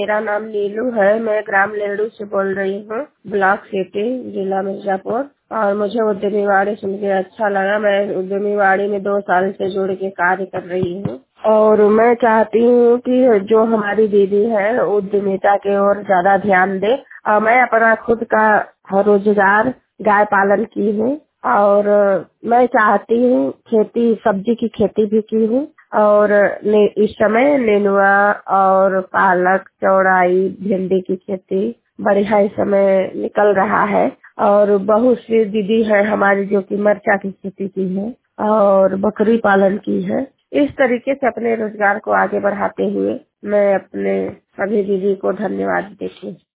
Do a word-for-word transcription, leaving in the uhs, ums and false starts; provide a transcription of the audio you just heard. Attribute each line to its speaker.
Speaker 1: मेरा नाम नीलू है। मैं ग्राम लेहड़ू से बोल रही हूँ, ब्लॉक सिटी, जिला मिर्जापुर। और मुझे उद्यमीवाड़ी सुन के अच्छा लगा। मैं उद्यमीवाड़ी में दो साल से जुड़ के कार्य कर रही हूँ और मैं चाहती हूँ कि जो हमारी दीदी है उद्यमिता की ओर ज्यादा ध्यान दे। और मैं अपना खुद का रोजगार गाय पालन की हूँ और मैं चाहती हूँ खेती, सब्जी की खेती भी की हूँ और ने, इस समय नेनुआ और पालक, चौड़ाई, भिंडी की खेती बढ़िया इस समय निकल रहा है। और बहुत सी दीदी है हमारी जो कि मिर्चा की खेती की है और बकरी पालन की है। इस तरीके से अपने रोजगार को आगे बढ़ाते हुए मैं अपने सभी दीदी को धन्यवाद देती हूँ।